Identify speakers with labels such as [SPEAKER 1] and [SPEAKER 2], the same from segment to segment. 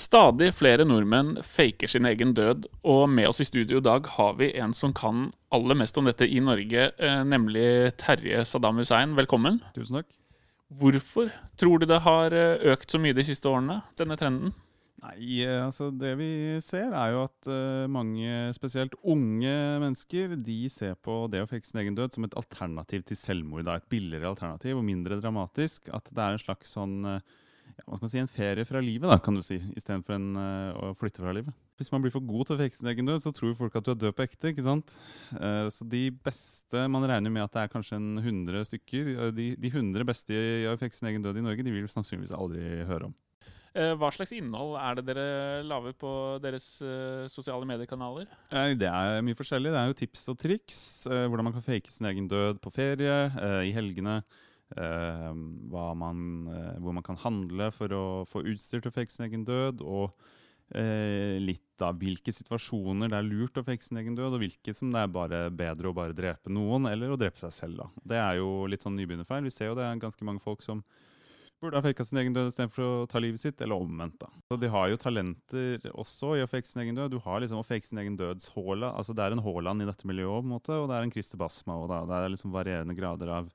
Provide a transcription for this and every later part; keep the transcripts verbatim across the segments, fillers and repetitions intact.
[SPEAKER 1] Stadig flere nordmenn faker sin egen død, og med oss i studio i dag har vi en som kan aller mest om dette i Norge, eh, nemlig Terje Saddam Hussein. Velkommen.
[SPEAKER 2] Tusen takk.
[SPEAKER 1] Hvorfor tror du det har eh, økt så mye de siste årene, denne trenden?
[SPEAKER 2] Nei, eh, altså det vi ser er jo at eh, mange, spesielt unge mennesker, de ser på det å fake sin egen død som et alternativ til selvmord. Da. Et billigere alternativ og mindre dramatisk. At det er en slags sånn, eh, ja, hva skal man si, en ferie fra livet, da, kan du si, i stedet for en, eh, å flytte fra livet. Hvis man blir for god til å fake sin egen død, så tror folk at du er død på ekte, ikke sant? Eh, så de beste, man regner med at det er kanskje en hundre stykker, de, de hundre beste i å fake sin egen død i Norge, de vil sannsynligvis aldri høre om.
[SPEAKER 1] Hva slags innhold er det dere lager på deres uh, sosiale mediekanaler?
[SPEAKER 2] Det er mye forskjellig. Det er jo tips og triks. Uh, hvordan man kan fake sin egen død på ferie, uh, i helgene. Uh, hva man, uh, hvor man kan handle for å få utstyr til å fake sin egen død. Og uh, litt av hvilke situasjoner det er lurt å fake sin egen død, og hvilke som det er bare bedre å bare drepe noen, eller å drepe seg selv. Da. Det er jo litt sånn nybegynnerfeil. Vi ser jo det er ganske mange folk som burde ha faket sin egen død i stedet for å ta livet sitt, eller omvendt da. Så de har jo talenter også i å fake sin egen død. Du har liksom å fake sin egen dødshåla. Altså det er en Haaland i dette miljøet på en måte, og det er en Christer Basma, og da. Det er liksom varierende grader av,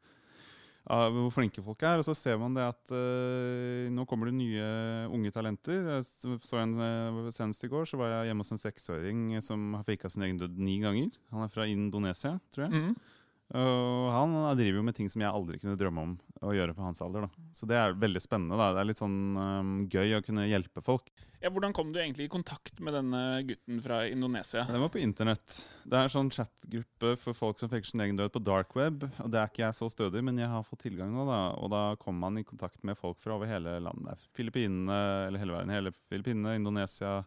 [SPEAKER 2] av hvor flinke folk er. Og så ser man det at uh, nå kommer det nye unge talenter. Jeg så en, uh, senest i går så var jeg hjemme hos en seksåring som har faket sin egen død ni ganger. Han er fra Indonesia, tror jeg. Mm. Og han driver jo med ting som jeg aldri kunne drømme om å gjøre på hans alder. Da. Så det er veldig spennende. Da. Det er litt sånn um, gøy å kunne hjelpe folk.
[SPEAKER 1] Ja, hvordan kom du egentlig i kontakt med denne gutten fra Indonesia?
[SPEAKER 2] Det var på internett. Det er en sånn chatgruppe for folk som faker sin egen død på dark web. Og det er ikke jeg så stødig, men jeg har fått tilgang nå. Da. Og da kommer man i kontakt med folk fra over hele landet. Filippinene, eller hele verden. Hele Filippinene, Indonesia.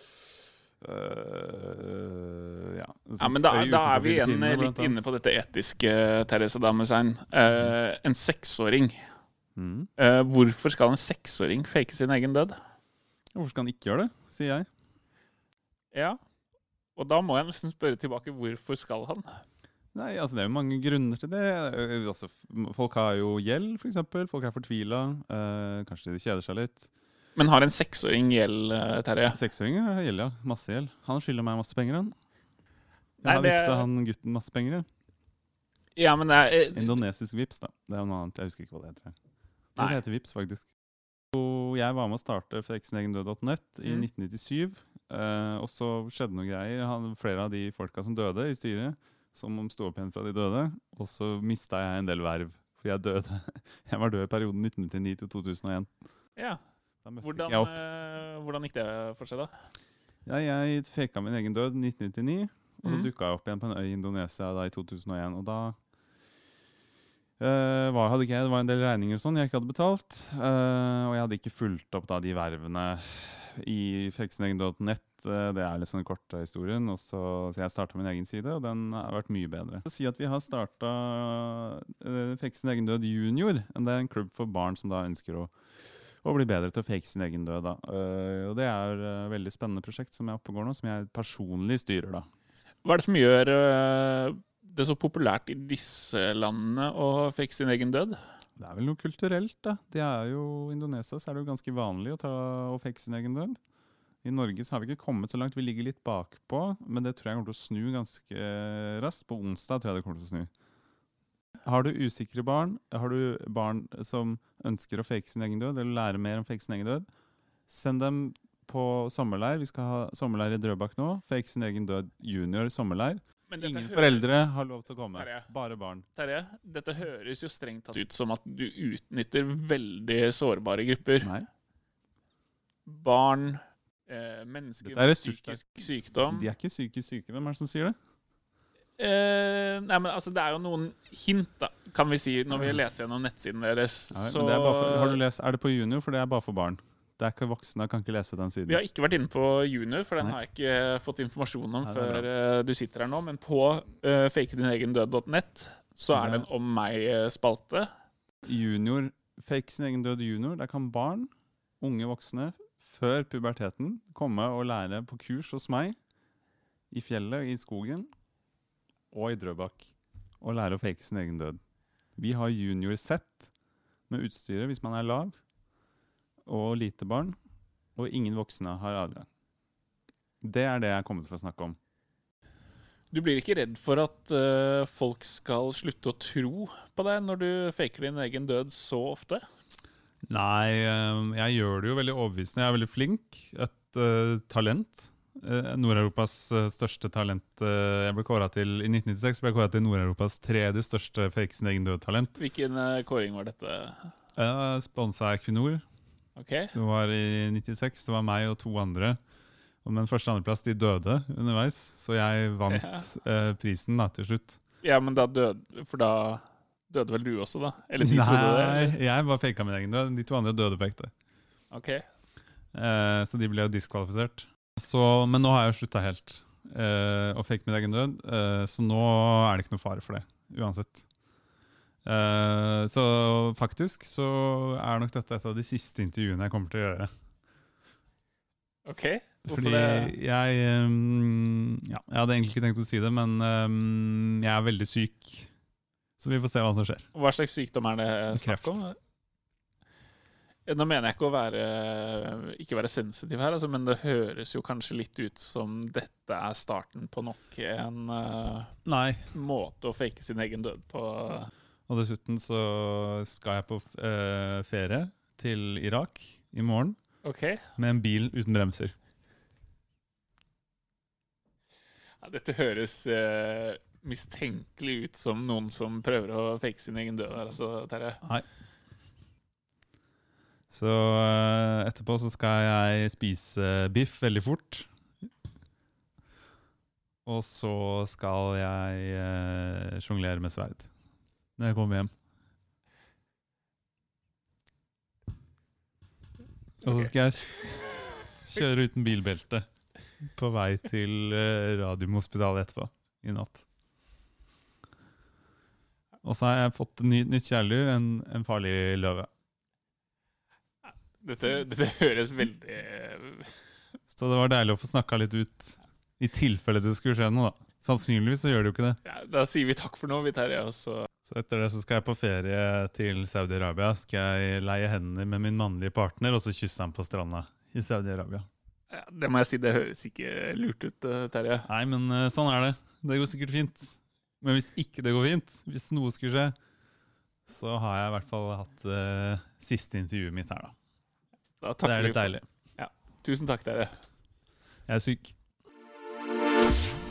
[SPEAKER 2] Uh, ja.
[SPEAKER 1] ja, men da, da er vi igjen litt inne på dette etiske, Terje Saddam Hussein. Uh, en seksåring. Mm. Uh, hvorfor skal en seksåring fake sin egen død?
[SPEAKER 2] Hvorfor skal han ikke gjøre det, sier jeg.
[SPEAKER 1] Ja, og da må jeg nesten spørre tilbake, hvorfor skal han?
[SPEAKER 2] Nei, altså det er jo mange grunner til det. Altså, folk har jo gjeld, for eksempel. Folk er fortvilet. Uh, kanskje de kjeder seg litt.
[SPEAKER 1] Men har en seksåring gjeld, Terje?
[SPEAKER 2] Seksåringer har gjeld, ja. Masse gjeld. Han skylder meg masse penger, han. Jeg
[SPEAKER 1] Nei,
[SPEAKER 2] har
[SPEAKER 1] det...
[SPEAKER 2] vipset han gutten masse penger, ja.
[SPEAKER 1] Ja, men det er...
[SPEAKER 2] Indonesisk vips, da. Det er noe annet. Jeg husker ikke hva det heter. Det
[SPEAKER 1] Nei.
[SPEAKER 2] heter vips, faktisk. Og jeg var med å starte fake sin egen død punktum nett i mm. nitten nittisju. Uh, og så skjedde noe greier. Han, flere av de folka som døde i styret, som sto opp igjen fra de døde. Og så mistet jeg en del verv, for jeg døde. Jeg var død i perioden nitten nittini til to tusen og en.
[SPEAKER 1] Ja. Hvordan, uh, hvordan gikk det for seg da?
[SPEAKER 2] Ja, jeg faket min egen død i nitten nittini, og så
[SPEAKER 1] mm.
[SPEAKER 2] dukket jeg opp igjen på en øy i Indonesia da, i to tusen og en. Og da uh, var, hadde ikke jeg, det var en del regninger og sånn jeg ikke hadde betalt, uh, og jeg hadde ikke fulgt opp da, de vervene i fake sin egen død punktum nett. Uh, det er litt sånn kort historien, og så, så jeg startet min egen side, og den har vært mye bedre. Jeg vil si at vi har startet uh, fake sin egen død junior, det er en klubb for barn som da ønsker å og bli bedre til å fake sin egen død. Da. Uh, og det er et uh, veldig spennende prosjekt som jeg oppgår nå, som jeg personlig styrer. Da.
[SPEAKER 1] Hva er det som gjør uh, det så populært i disse landene å fake sin egen død?
[SPEAKER 2] Det er vel noe kulturelt. Da. Det er jo, I Indonesia så er det jo ganske vanlig å, ta, å fake sin egen død. I Norge så har vi ikke kommet så langt, vi ligger litt bakpå, men det tror jeg kommer til å snu ganske raskt. På onsdag tror jeg det kommer til å snu. Har du usikre barn, har du barn som ønsker å fake sin egen død, eller lære mer om fake sin egen død, send dem på sommerleir. Vi skal ha sommerleir i Drøbak nå. Fake sin egen død junior sommerleir. Ingen hører... foreldre har lov til å komme. Terje. Bare barn.
[SPEAKER 1] Terje, dette høres jo strengt tatt ut som at du utnytter veldig sårbare grupper.
[SPEAKER 2] Nei.
[SPEAKER 1] Barn, eh, mennesker med psykisk sykdom.
[SPEAKER 2] De er ikke psykisk syke. Hvem er det som sier det?
[SPEAKER 1] Uh, nei, men altså det er jo noen hint da, kan vi si, når vi leser gjennom nettsiden deres.
[SPEAKER 2] Nei,
[SPEAKER 1] så...
[SPEAKER 2] det er, bare for, har du lest, er det på junior? For det er bare for barn. Det er ikke voksne, kan ikke lese den siden.
[SPEAKER 1] Vi har ikke vært inne på junior, for den nei. Har jeg ikke fått informasjon om nei, før uh, du sitter her nå. Men på uh, fake din egen død punktum nett så er det en om meg-spalte.
[SPEAKER 2] Junior, fake sin egen død junior, der kan barn, unge voksne, før puberteten, komme og lære på kurs hos meg, i fjellet, i skogen, og i Drøbak, og lære å fake sin egen død. Vi har junior-sett med utstyret hvis man er lav og lite barn, og ingen voksne har adgang. Det er det jeg kommer til å snakke om.
[SPEAKER 1] Du blir ikke redd for at uh, folk skal slutte å tro på deg når du faker din egen død så ofte?
[SPEAKER 2] Nei, jeg gjør det jo veldig overbevisende. Jeg er veldig flink. Et uh, talent. Uh, Nord-Europas uh, største talent. Uh, jeg ble kåret til, I nitten nittiseks ble jeg kåret til Nord-Europas tredje største fake sin egen død-talent.
[SPEAKER 1] Hvilken uh, kåring var dette?
[SPEAKER 2] Uh, Sponset Equinor.
[SPEAKER 1] Okay.
[SPEAKER 2] Det var i nittiseks. Det var meg og to andre. Men første andreplass, de døde underveis. Så jeg vant ja. uh, prisen da, til slutt.
[SPEAKER 1] Ja, men da døde... For da... Døde vel du også, da? Eller de
[SPEAKER 2] Nei,
[SPEAKER 1] trodde det?
[SPEAKER 2] Jeg bare faket min egen død. De to andre døde på ekte.
[SPEAKER 1] Ok.
[SPEAKER 2] Eh, så de ble jo diskvalifisert. Så, men nå har jeg jo sluttet helt eh, å fake min egen død. Eh, så nå er det ikke noe fare for det, uansett. Eh, så faktisk så er nok dette et av de siste intervjuene jeg kommer til å gjøre.
[SPEAKER 1] Ok, hvorfor
[SPEAKER 2] Fordi
[SPEAKER 1] det?
[SPEAKER 2] jeg, um, ja, jeg hadde egentlig ikke tenkt å si det, men um, jeg er veldig syk. Så vi får se hva som skjer.
[SPEAKER 1] Hva slags sykdom er det snakk om? Nå mener jeg ikke å være, ikke være sensitiv her, altså, men det høres jo kanskje litt ut som dette er starten på nok en uh,
[SPEAKER 2] Nei.
[SPEAKER 1] måte å fake sin egen død på.
[SPEAKER 2] Og dessuten så skal jeg på uh, ferie til Irak i morgen
[SPEAKER 1] okay.
[SPEAKER 2] med en bil uten bremser.
[SPEAKER 1] Ja, dette høres... Uh, mistenkelig ut som noen som prøver å fake sin egen død her, altså, Terje.
[SPEAKER 2] Nei. Så uh, etterpå så skal jeg spise biff veldig fort. Og så skal jeg uh, jonglere med sverd når jeg kommer hjem. Og så skal jeg kjøre uten bilbelte på vei til uh, Radiumhospitalet etterpå i natt. Og så har jeg fått ny, nytt kjæledyr, en, en farlig løve.
[SPEAKER 1] Dette, dette høres veldig...
[SPEAKER 2] Så det var deilig å få snakket litt ut, i tilfelle det skulle skje noe da. Sannsynligvis så gjør det jo ikke det.
[SPEAKER 1] Ja, da sier vi takk for nå, vi tar det også.
[SPEAKER 2] Så etter det så skal jeg på ferie til Saudi-Arabia. Skal jeg leie hendene med min mannlige partner, og så kysse han på stranda i Saudi-Arabia.
[SPEAKER 1] Ja, det må jeg si, det høres ikke lurt ut, Terje.
[SPEAKER 2] Nei, men sånn er det. Det går sikkert fint. Men hvis ikke det går fint, hvis noe skulle skje, så har jeg i hvert fall hatt uh, siste intervjuet mitt her da.
[SPEAKER 1] Da takker
[SPEAKER 2] det er litt
[SPEAKER 1] for...
[SPEAKER 2] deilig.
[SPEAKER 1] Ja. Tusen takk, Terje.
[SPEAKER 2] Jeg er syk.